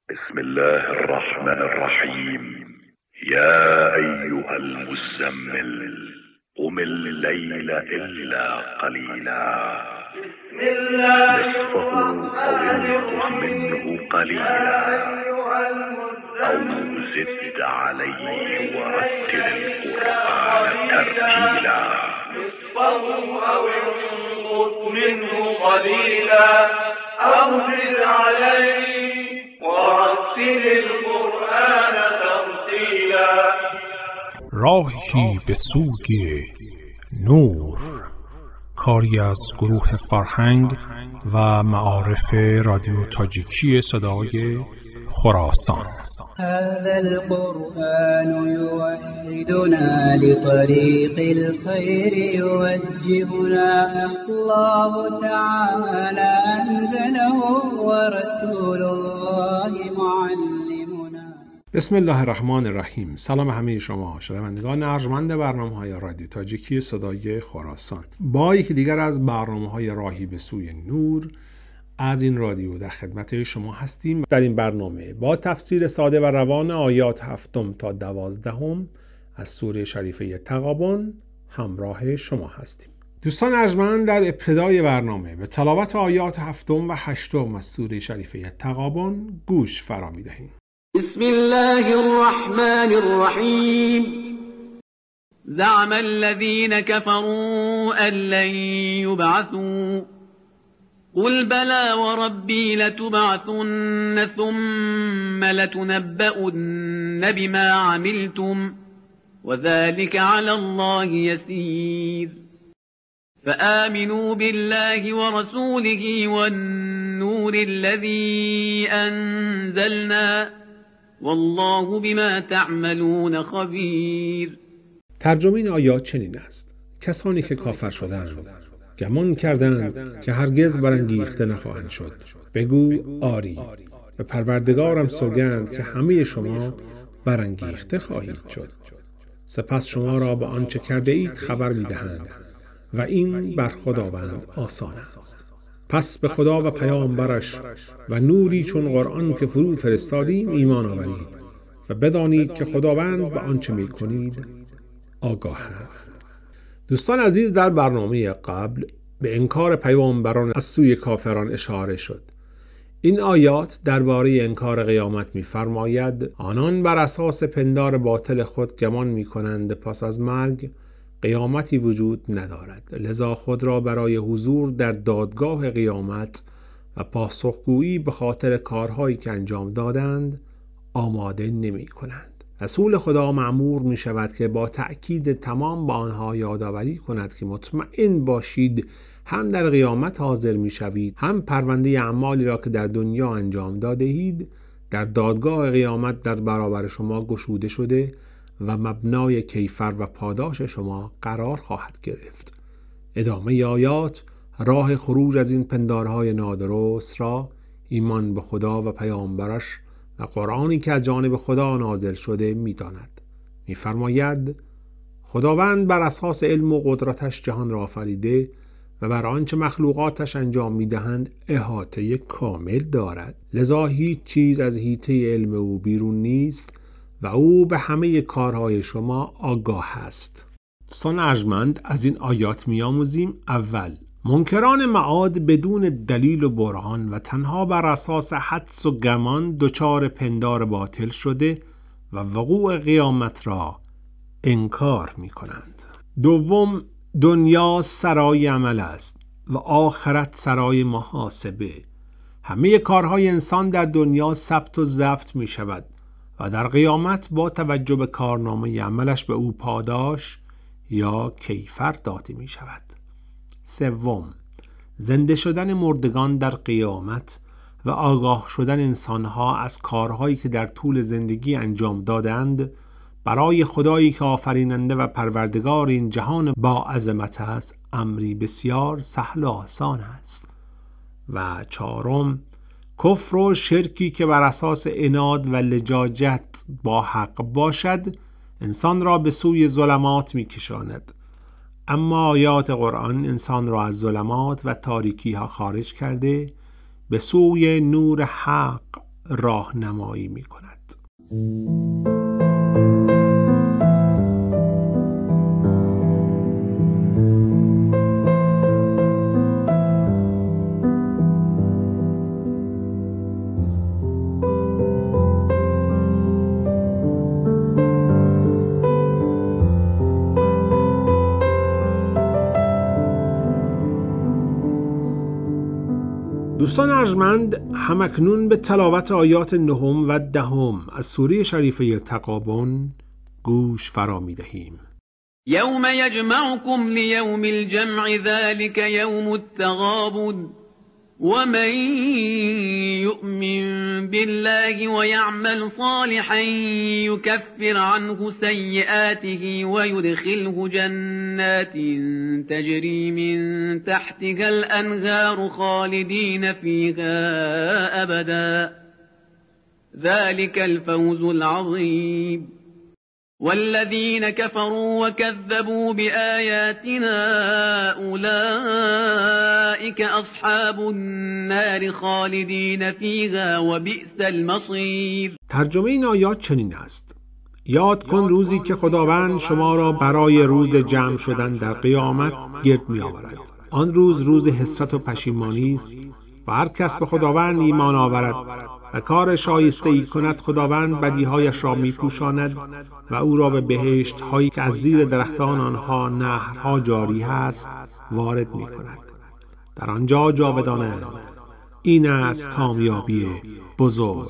بسم الله الرحمن الرحيم. يا أيها المزمل قم الليل إلا قليلا نصفه أو انقص منه قليلا أو زد عليه ورتل القرآن ترتيلا. نصفه أو انقص منه قليلا أو زد عليه ورتل القرآن ترتیلا. راهی به سوی نور، کاری از گروه فرهنگ و معارف رادیو تاجیکی صدای خراسان. هذا القرآن يوحدنا لطريق الخير يوجهنا. الله تعالى أنزله ورسول الله معلمنا. بسم الله الرحمن الرحیم. سلام همه شما شنوندگان ارجمند برنامه‌های رادیو تاجیکی صدای خراسان. با یکی دیگر از برنامه‌های راهی به سوی نور از این رادیو در خدمت شما هستیم. در این برنامه با تفسیر ساده و روان آیات 7 تا 12 از سوره شریفه تغابن همراه شما هستیم. دوستان ارجمند، در ابتدای برنامه به تلاوت آیات 7 و 8 از سوره شریفه تغابن گوش فرا می‌دهیم. بسم الله الرحمن الرحيم. زعم الذين كفروا أن لن يبعثوا قل بلى وربي لتبعثن ثم لتنبؤن بما عملتم وذلك على الله يسير. فآمنوا بالله ورسوله والنور الذي أنزلنا والله بما تعملون خبیر. ترجمه این آیات چنین است: کسانی که کافر شدند گمان کردند که هرگز برانگیخته نخواهند شد. بگو آری، به پروردگارم سوگند که همه شما برانگیخته خواهید شد. سپس شما را به آنچه کرده اید خبر می‌دهند و این بر خداوند آسان است. پس به خدا و پیامبرش و نوری چون قرآن که فرو فرستادیم ایمان آورید و بدانید که خداوند به آنچه می‌کنید آگاه است. دوستان عزیز، در برنامه قبل به انکار پیامبران از سوی کافران اشاره شد. این آیات درباره انکار قیامت می‌فرماید آنان بر اساس پندار باطل خود گمان می‌کنند پس از مرگ قیامتی وجود ندارد، لذا خود را برای حضور در دادگاه قیامت و پاسخگویی به خاطر کارهایی که انجام دادند آماده نمی‌کنند. رسول خدا مأمور می شود که با تأکید تمام با آنها یادآوری کند که مطمئن باشید هم در قیامت حاضر می شوید، هم پرونده اعمالی را که در دنیا انجام داده اید در دادگاه قیامت در برابر شما گشوده شده و مبنای کیفر و پاداش شما قرار خواهد گرفت. ادامه آیات راه خروج از این پندارهای نادرست را ایمان به خدا و پیامبرش و قرآنی که از جانب خدا نازل شده می‌داند. می‌فرماید خداوند بر اساس علم و قدرتش جهان را آفریده و بر آنچه مخلوقاتش انجام می‌دهند احاطه کامل دارد، لذا هیچ چیز از حیطه علم او بیرون نیست و او به همه کارهای شما آگاه است. دوستان ارجمند، از این آیات می‌آموزیم اول منکران معاد بدون دلیل و برهان و تنها بر اساس حدس و گمان دچار پندار باطل شده و وقوع قیامت را انکار می کنند. دوم، دنیا سرای عمل است و آخرت سرای محاسبه. همه کارهای انسان در دنیا ثبت و ضبط می شود و در قیامت با توجه به کارنامه عملش به او پاداش یا کیفر داده می شود. سوم، زنده شدن مردگان در قیامت و آگاه شدن انسانها از کارهایی که در طول زندگی انجام دادند برای خدایی که آفریننده و پروردگار این جهان با عظمت است امری بسیار سهل و آسان است. و چهارم، کفر و شرکی که بر اساس عناد و لجاجت با حق باشد انسان را به سوی ظلمات می کشاند، اما آیات قرآن انسان را از ظلمات و تاریکی ها خارج کرده به سوی نور حق راهنمایی می‌کند. دوستان ارجمند، همکنون به تلاوت آیات 9 و 10 از سوره شریفه تغابن گوش فرا می‌دهیم. یوم یجمعکم لیوم الجمع ذلك یوم التغابن ومن يؤمن بالله ويعمل صالحا يكفر عنه سيئاته ويدخله جنات تجري من تحتها الأنهار خالدين فيها أبدا ذلك الفوز العظيم والذين كفروا وكذبوا بآياتنا أولئك أصحاب النار خالدين فيها وبئس المصير. ترجمه این آیات چنین است: یاد کن روزی که خداوند شما را برای روز جمع شدن در قیامت گرد می آورد. آن روز حسرت و پشیمانی است و هر کس به خداوند ایمان آورد و کار شایسته ای کند، خداوند بدیهایش را می پوشاند و او را به بهشت هایی که از زیر درختان آنها نهرها جاری هست وارد می کند. در آنجا جاودانند. این است کامیابی بزرگ.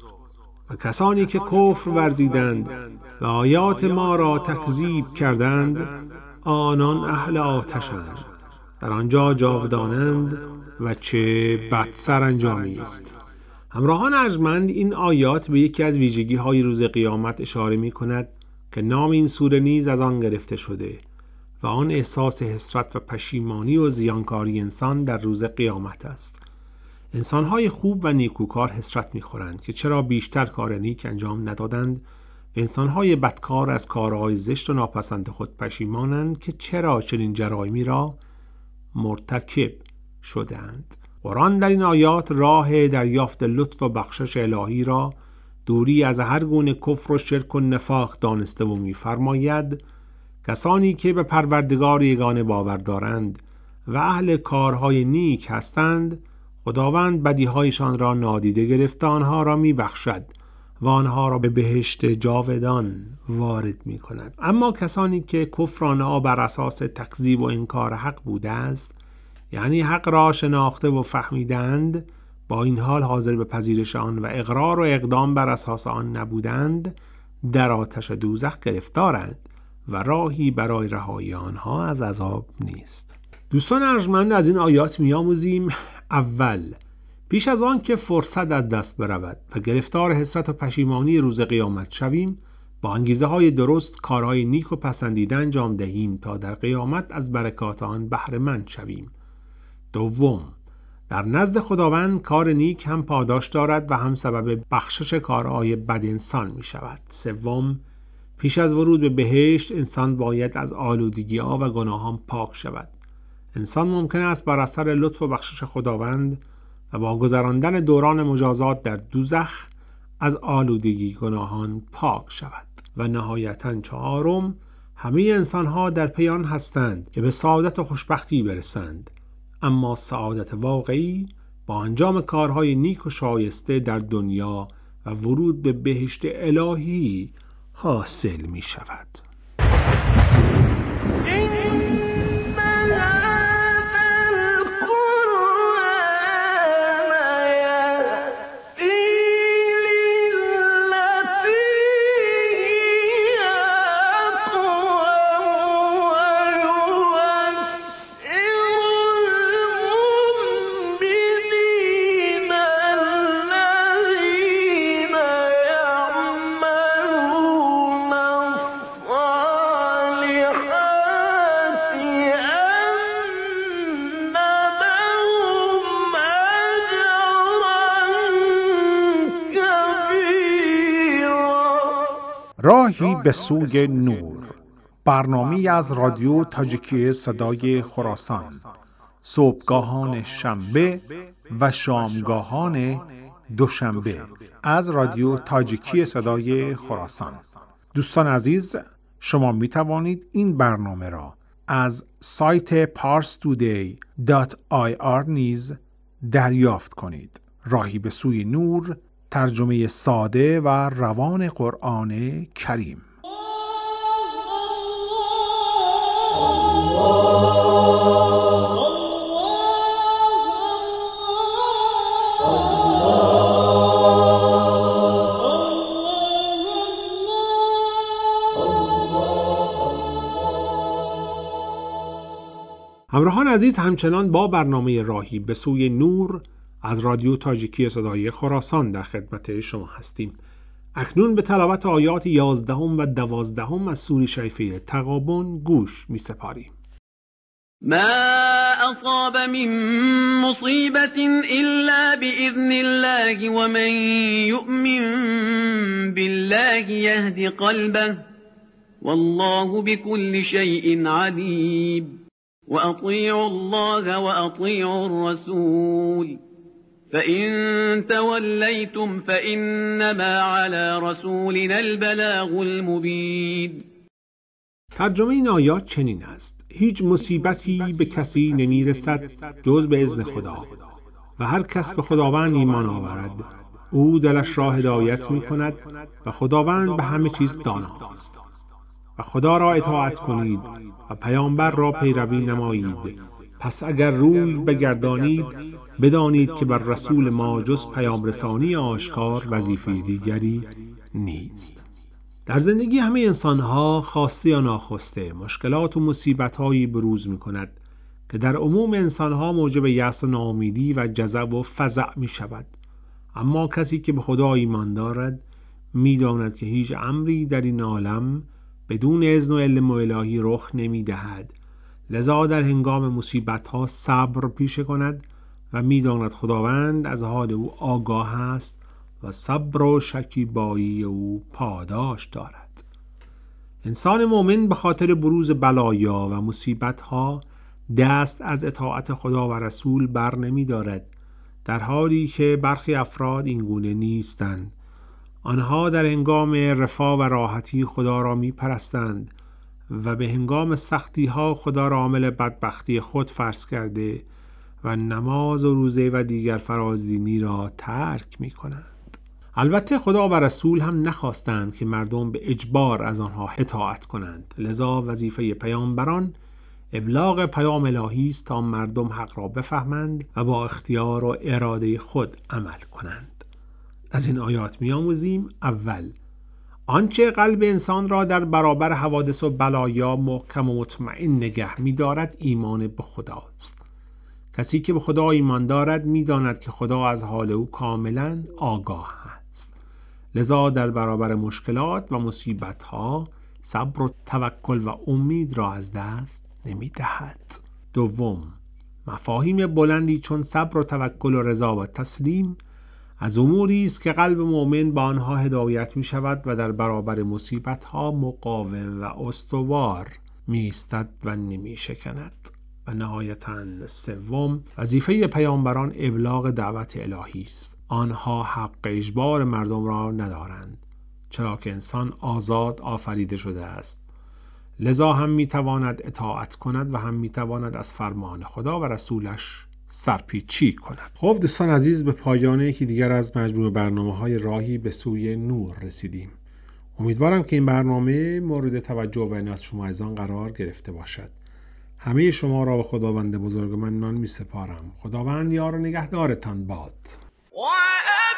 و کسانی که کفر ورزیدند و آیات ما را تکذیب کردند، آنان اهل آتشند. در آنجا جاودانند و چه بد سرانجامی است. همراهان ارجمند، این آیات به یکی از ویژگی‌های روز قیامت اشاره می‌کند که نام این سوره نیز از آن گرفته شده و آن احساس حسرت و پشیمانی و زیانکاری انسان در روز قیامت است. انسان‌های خوب و نیکوکار حسرت می‌خورند که چرا بیشتر کار نیک انجام ندادند و انسان‌های بدکار از کارهای زشت و ناپسند خود پشیمانند که چرا چنین جرایمی را مرتکب شدند. قرآن در این آیات راه دریافت لطف و بخشش الهی را دوری از هر گونه کفر و شرک و نفاق دانسته و می‌فرماید. کسانی که به پروردگار یگانه باور دارند و اهل کارهای نیک هستند، خداوند بدیهایشان را نادیده گرفته آنها را می‌بخشد و آنها را به بهشت جاودان وارد می‌کند. اما کسانی که کفر آنها بر اساس تکذیب و انکار حق بوده است، یعنی حق را شناخته و فهمیدند، با این حال حاضر به پذیرش آن و اقرار و اقدام بر اساس آن نبودند، در آتش دوزخ گرفتارند و راهی برای رهایی آنها از عذاب نیست. دوستان ارجمند، از این آیات می‌آموزیم اول، پیش از آن که فرصت از دست برود و گرفتار حسرت و پشیمانی روز قیامت شویم، با انگیزه‌های درست کارهای نیک و پسندیده انجام دهیم تا در قیامت از برکات آن بهره مند شویم. دوم، در نزد خداوند کار نیک هم پاداش دارد و هم سبب بخشش کارهای بد انسان می شود. سوم، پیش از ورود به بهشت انسان باید از آلودگی‌ها و گناهان پاک شود. انسان ممکن است بر اثر لطف و بخشش خداوند و با گذراندن دوران مجازات در دوزخ از آلودگی گناهان پاک شود. و نهایتاً چهارم، همه انسان‌ها در پی آن هستند که به سعادت و خوشبختی برسند، اما سعادت واقعی با انجام کارهای نیک و شایسته در دنیا و ورود به بهشت الهی حاصل می شود. راهی به سوی نور، برنامه‌ای از رادیو تاجیکی صدای خراسان، صبحگاهان شنبه و شامگاهان دوشنبه از رادیو تاجیکی صدای خراسان. دوستان عزیز، شما می توانید این برنامه را از سایت parstoday.ir نیز دریافت کنید. راهی به سوی نور، ترجمه ساده و روان قرآن کریم. همراهان عزیز، همچنان با برنامه راهی به سوی نور از رادیو تاجیکی صدای خراسان در خدمت شما هستیم. اکنون به تلاوت آیات 11 و 12 از سوره شریفه تغابن گوش می سپاریم. ما اصاب من مصیبت الا باذن الله ومن یؤمن بالله یهد قلبه والله بكل شیء علیم وأطيعوا الله وأطيعوا الرسول فإن توليتم فإنما على رسولنا البلاغ المبين. ترجمه این آیات چنین است: هیچ مصیبتی به کسی نمیرسد جز به اذن خدا و هر کس به خداوند ایمان آورد او دلش را هدایت می کند و خداوند به همه چیز داناست. و خدا را اطاعت کنید و پیامبر را پیروی نمایید. پس اگر روی بگردانید بدانید که بر رسول ما جز پیام رسانی آشکار وظیفه دیگری نیست. در زندگی همه انسان‌ها خواسته یا ناخواسته مشکلات و مصیبت‌هایی بروز می‌کند که در عموم انسان‌ها موجب یأس و ناامیدی و جزع و فزع می‌شود. اما کسی که به خدا ایمان دارد می‌داند که هیچ امری در این عالم بدون اذن و علم الهی رخ نمی‌دهد. لذا در هنگام مصیبت‌ها صبر پیشه کند و می‌داند خداوند از حال او آگاه است و صبر و شکیبایی او پاداش دارد. انسان مؤمن به خاطر بروز بلایا و مصیبت‌ها دست از اطاعت خدا و رسول بر نمی‌دارد، در حالی که برخی افراد این گونه نیستند. آنها در هنگام رفاه و راحتی خدا را می‌پرستند و به هنگام سختی‌ها خدا را عامل بدبختی خود فرض کرده و نماز و روزه و دیگر فرازدینی را ترک می‌کنند. البته خدا و رسول هم نخواستند که مردم به اجبار از آنها اطاعت کنند. لذا وظیفه پیامبران ابلاغ پیام الهی است تا مردم حق را بفهمند و با اختیار و اراده خود عمل کنند. از این آیات می‌آموزیم: اول، آنچه قلب انسان را در برابر حوادث و بلایا محکم و مطمئن نگه می‌دارد ایمان به خداست. کسی که به خدا ایمان دارد می‌داند که خدا از حال او کاملاً آگاه است. لذا در برابر مشکلات و مصیبت‌ها صبر و توکل و امید را از دست نمی‌دهد. دوم، مفاهیم بلندی چون صبر و توکل و رضا و تسلیم از اموری است که قلب مؤمن با آنها هدایت می شود و در برابر مصیبت‌ها مقاوم و استوار می ایستد و نمی شکند. و نهایتاً سوم، وظیفه پیامبران ابلاغ دعوت الهی است. آنها حق اجبار مردم را ندارند، چرا که انسان آزاد آفریده شده است. لذا هم می تواند اطاعت کند و هم می تواند از فرمان خدا و رسولش سرپیچی کند. خب دوستان عزیز، به پایان یکی دیگر از مجموعه برنامه‌های راهی به سوی نور رسیدیم. امیدوارم که این برنامه مورد توجه و عنایت شما عزیزان قرار گرفته باشد. همه شما را به خداوند بزرگ منان می سپارم. خداوند یار و نگهدارتان باد.